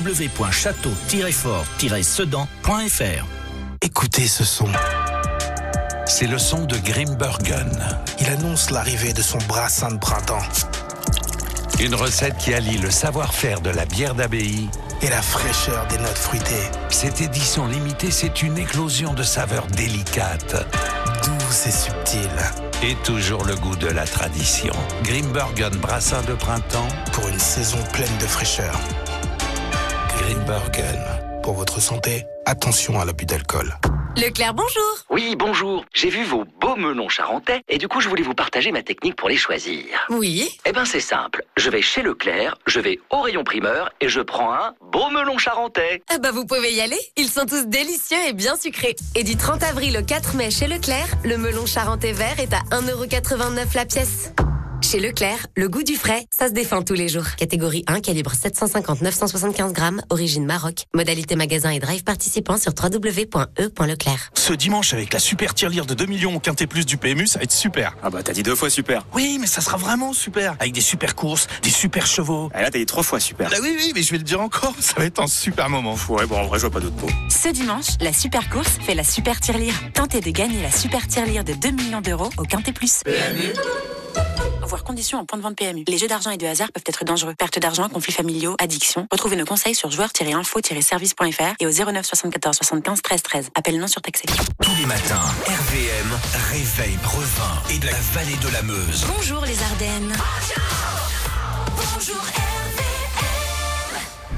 www.château-fort-sedan.fr. Écoutez ce son. C'est le son de Grimbergen. Il annonce l'arrivée de son brassin de printemps. Une recette qui allie le savoir-faire de la bière d'abbaye et la fraîcheur des notes fruitées. Cette édition limitée, c'est une éclosion de saveurs délicates, douces et subtiles. Et toujours le goût de la tradition. Grimbergen brassin de printemps pour une saison pleine de fraîcheur. Grimbergen. Pour votre santé, attention à l'abus d'alcool. Leclerc, bonjour. Oui, bonjour. J'ai vu vos beaux melons charentais et du coup, je voulais vous partager ma technique pour les choisir. Oui. Eh ben, c'est simple. Je vais chez Leclerc, je vais au rayon primeur et je prends un beau melon charentais. Eh ben, vous pouvez y aller. Ils sont tous délicieux et bien sucrés. Et du 30 avril au 4 mai chez Leclerc, le melon charentais vert est à 1,89 € la pièce. Chez Leclerc, le goût du frais, ça se défend tous les jours. Catégorie 1, calibre 750-975 grammes, origine Maroc. Modalité magasin et drive participant sur www.e.leclerc. Ce dimanche, avec la super tirelire de 2 millions au Quintet Plus du PMU, ça va être super. Ah bah t'as dit 2 fois super. Oui, mais ça sera vraiment super. Avec des super courses, des super chevaux. Et là t'as dit 3 fois super. Ah oui, mais je vais le dire encore, ça va être un super moment. Ouais, bon, en vrai, je vois pas d'autre mot. Ce dimanche, la super course fait la super tirelire. Tentez de gagner la super tirelire de 2 millions d'euros au Quintet Plus. PMU. Voir conditions en point de vente PMU. Les jeux d'argent et de hasard peuvent être dangereux. Perte d'argent, conflits familiaux, addiction. Retrouvez nos conseils sur joueurs-info-service.fr et au 09 74 75 13 13. Appel non surtaxé. Tous les matins, RVM réveille Brevin et de la vallée de la Meuse. Bonjour les Ardennes. Bonjour RVM.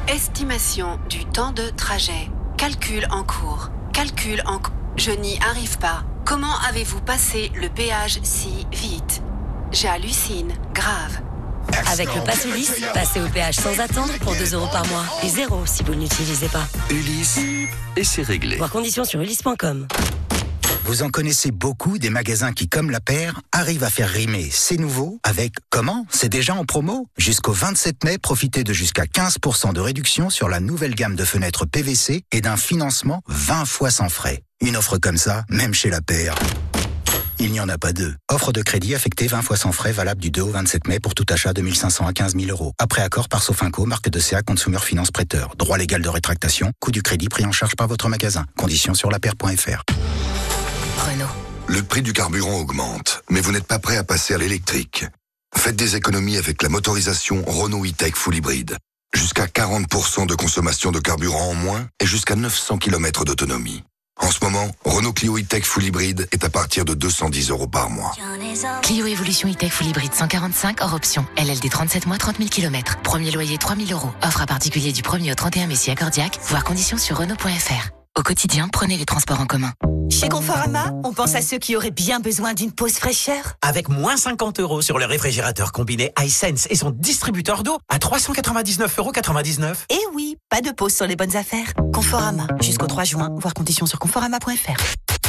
Estimation du temps de trajet. Calcul en cours. Je n'y arrive pas. Comment avez-vous passé le péage si vite? J'hallucine. Grave. Avec le Pass Ulysse, passez au péage sans attendre pour 2 € par mois. Et 0 si vous ne l'utilisez pas. Ulysse, et c'est réglé. Voir conditions sur ulysse.com. Vous en connaissez beaucoup des magasins qui, comme La Paire, arrivent à faire rimer c'est nouveau avec comment? C'est déjà en promo? Jusqu'au 27 mai, profitez de jusqu'à 15% de réduction sur la nouvelle gamme de fenêtres PVC et d'un financement 20 fois sans frais. Une offre comme ça, même chez La Paire, il n'y en a pas deux. Offre de crédit affectée 20 fois sans frais, valable du 2 au 27 mai pour tout achat de 1 500 à 15 000 €. Après accord par Sofinco, marque de CA Consumer Finance Prêteur. Droit légal de rétractation, coût du crédit pris en charge par votre magasin. Conditions sur lapaire.fr. Renault. Le prix du carburant augmente, mais vous n'êtes pas prêt à passer à l'électrique. Faites des économies avec la motorisation Renault E-Tech Full Hybrid. Jusqu'à 40% de consommation de carburant en moins et jusqu'à 900 km d'autonomie. En ce moment, Renault Clio E-Tech Full Hybrid est à partir de 210 € par mois. Clio Evolution E-Tech Full Hybrid 145 hors option. LLD 37 mois, 30 000 km. Premier loyer 3 000 €. Offre à particulier du 1er au 31 mai si accordiaque. Voir conditions sur Renault.fr. Au quotidien, prenez les transports en commun. Chez Conforama, on pense à ceux qui auraient bien besoin d'une pause fraîcheur. Avec moins 50 € sur le réfrigérateur combiné iSense et son distributeur d'eau à 399,99 €. Et oui, pas de pause sur les bonnes affaires. Conforama, jusqu'au 3 juin, voir conditions sur conforama.fr.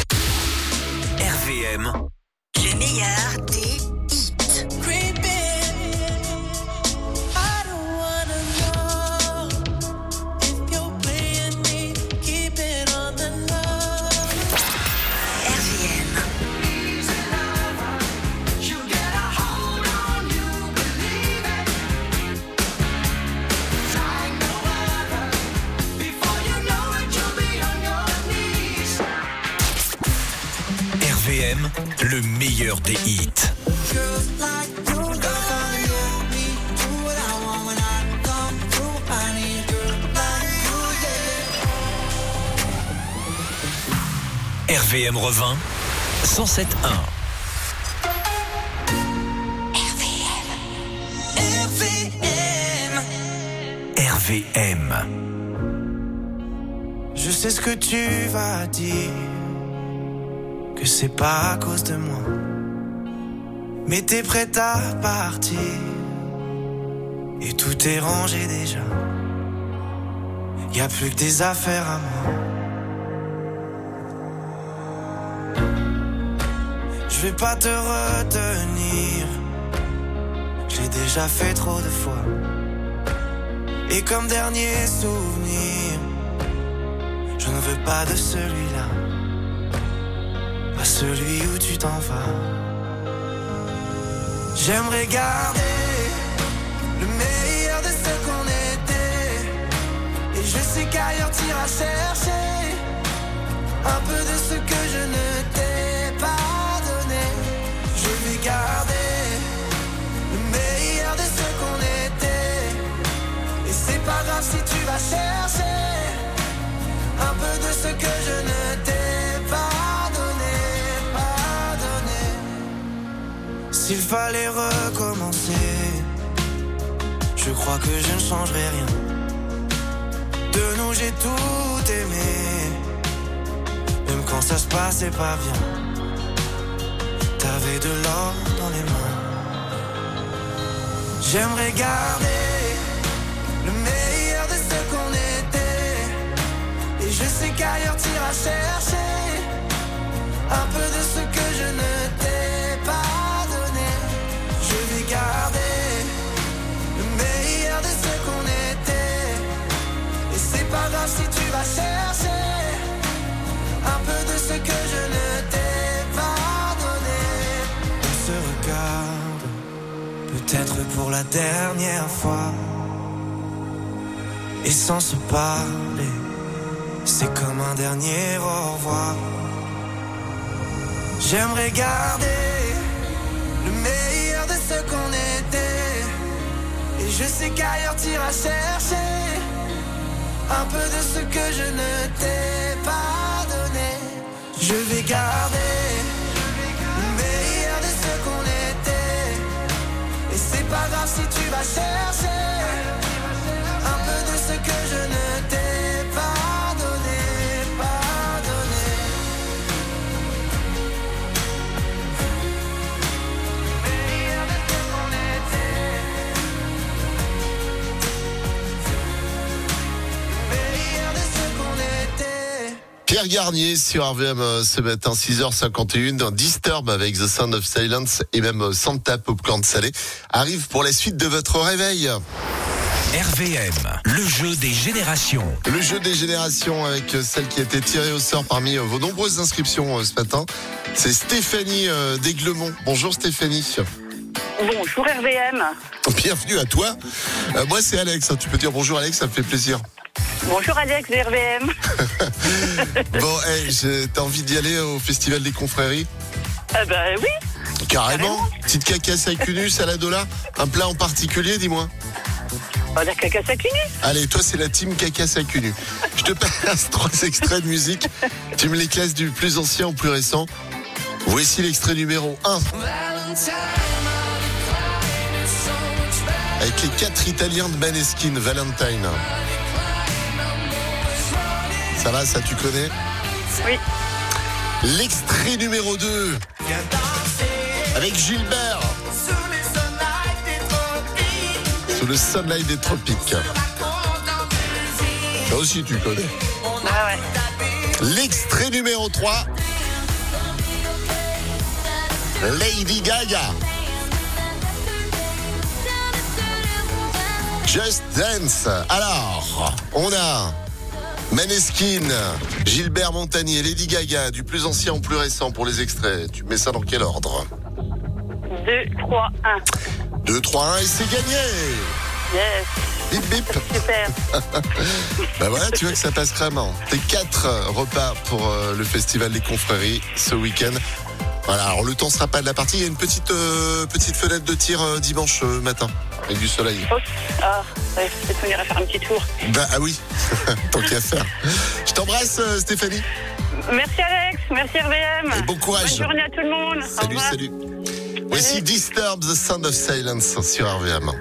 RVM, Le meilleur des hits. RVM, le meilleur des hits. RVM revint 107.1. RVM. Je sais ce que tu vas dire, que c'est pas à cause de moi, mais t'es prête à partir et tout est rangé déjà. Y a plus que des affaires à moi. Je vais pas te retenir, j'ai déjà fait trop de fois. Et comme dernier souvenir, je ne veux pas de celui-là, pas celui où tu t'en vas. J'aimerais garder le meilleur de ce qu'on était, et je sais qu'ailleurs t'iras chercher un peu de ce que je ne t'ai pas donné. Je vais garder le meilleur de ce qu'on était, et c'est pas grave si tu vas chercher un peu de ce que je ne t'ai pas donné, pas donné. S'il fallait recommencer, je crois que je ne changerai rien. De nous j'ai tout aimé, même quand ça se passait pas bien. T'avais de l'or dans les mains. J'aimerais garder le meilleur de ce qu'on était, et je sais qu'ailleurs t'iras chercher un peu de ce que je ne t'ai pas donné. Je vais garder le meilleur de ce qu'on était, et c'est pas grave si tu vas chercher un peu de ce que je ne t'ai pas donné. On se regarde, peut-être pour la dernière fois, et sans se parler, c'est comme un dernier au revoir. J'aimerais garder le meilleur de ce qu'on était, et je sais qu'ailleurs t'iras chercher un peu de ce que je ne t'ai pas donné. Je vais garder le meilleur de ce qu'on était, et c'est pas grave si tu vas chercher un peu de ce que Pierre Garnier sur RVM ce matin, 6h51. Disturb avec The Sound of Silence et même Santa Popcorn Salé arrive pour la suite de votre réveil. RVM, le jeu des générations. Le jeu des générations avec celle qui a été tirée au sort parmi vos nombreuses inscriptions ce matin. C'est Stéphanie d'Aiglemont. Bonjour Stéphanie. Bonjour RVM. Bienvenue à toi. Moi c'est Alex, tu peux dire bonjour Alex, ça me fait plaisir. Bonjour Alex de RVM. Bon, t'as envie d'y aller au Festival des Confréries ? Oui. Carrément. Petite cacasse avec une salade au lard. Un plat en particulier, dis-moi. La cacasse à cunu. Allez, toi c'est la team cacasse à cunu. Je te passe 3 extraits de musique. Tu me les classes du plus ancien au plus récent. Voici l'extrait numéro 1. Avec les 4 Italiens de Maneskin, Valentine. Ça va, ça tu connais ? Oui. L'extrait numéro 2. Avec Gilbert. Sous le sunlight des tropiques. Ça aussi tu connais. Ah ouais. L'extrait numéro 3. Lady Gaga. Just Dance. Alors, on a Maneskin, Gilbert Montagnier, Lady Gaga, du plus ancien au plus récent pour les extraits. Tu mets ça dans quel ordre ? 2, 3, 1. 2, 3, 1 et c'est gagné. Yes. Bip bip. Super. Ben voilà, tu vois que ça passe crème. T'es 4 repas pour le Festival des Confréries ce week-end. Voilà, alors le temps sera pas de la partie. Il y a une petite fenêtre de tir dimanche matin avec du soleil. Ah, ouais, peut-être qu'on ira faire un petit tour. Bah ah oui, tant qu'à faire. Je t'embrasse Stéphanie. Merci Alex, merci RVM. Et bon courage. Bonne journée à tout le monde. Salut, salut. Voici Disturb, The Sound of Silence sur RVM.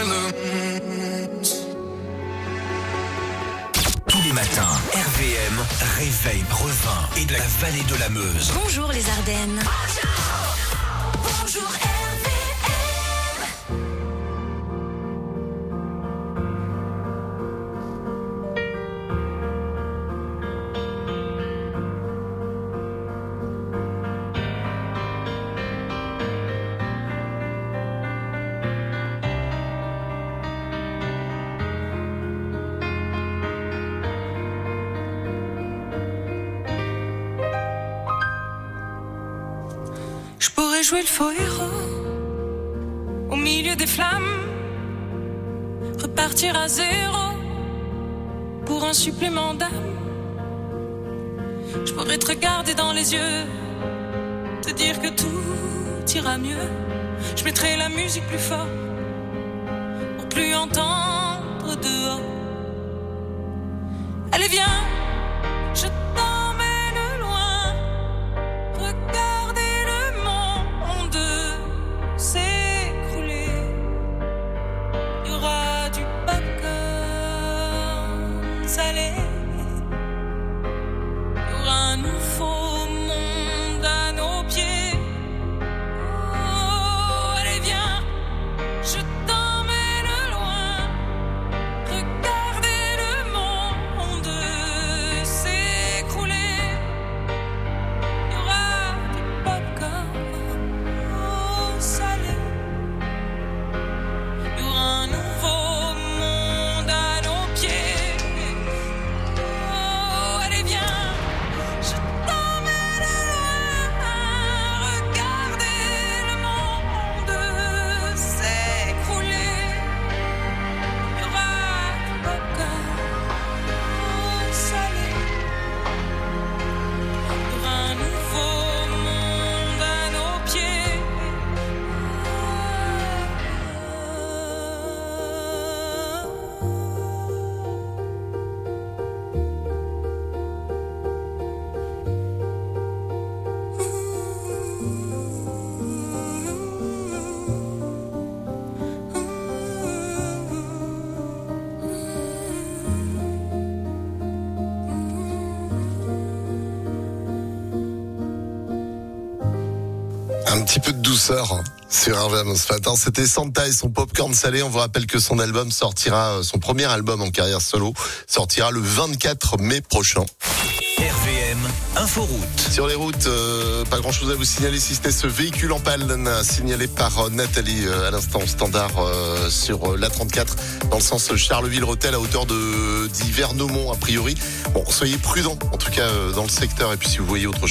Tous les matins, RVM réveille Brevin et de la vallée de la Meuse. Bonjour les Ardennes. Bonjour Je pourrais jouer le faux héros au milieu des flammes, repartir à zéro pour un supplément d'âme. Je pourrais te regarder dans les yeux, te dire que tout ira mieux. Je mettrai la musique plus fort pour plus entendre dehors. Allez viens, je t'emmène loin. Regardez le monde s'écrouler. Il y aura du popcorn salé. Il y aura un nouveau monde à nos pieds. Oh, allez viens, je t'emmène loin. Regardez le monde s'écrouler. Il y aura du popcorn salé. Il y aura un nouveau monde à nos pieds. Oh, allez viens, je t'emmène loin. Regardez le monde s'écrouler. Il y aura du popcorn salé. Il y aura un nouveau monde à nos pieds. Un petit peu de douceur sur RVM ce matin. C'était Santa et son popcorn salé. On vous rappelle que son album sortira, son premier album en carrière solo, sortira le 24 mai prochain. RVM Inforoute. Sur les routes, pas grand chose à vous signaler si c'était ce véhicule en panne signalé par Nathalie à l'instant au standard sur l'A34 dans le sens Charleville-Rethel à hauteur d'Hivernomont a priori. Bon, soyez prudents en tout cas dans le secteur et puis si vous voyez autre chose.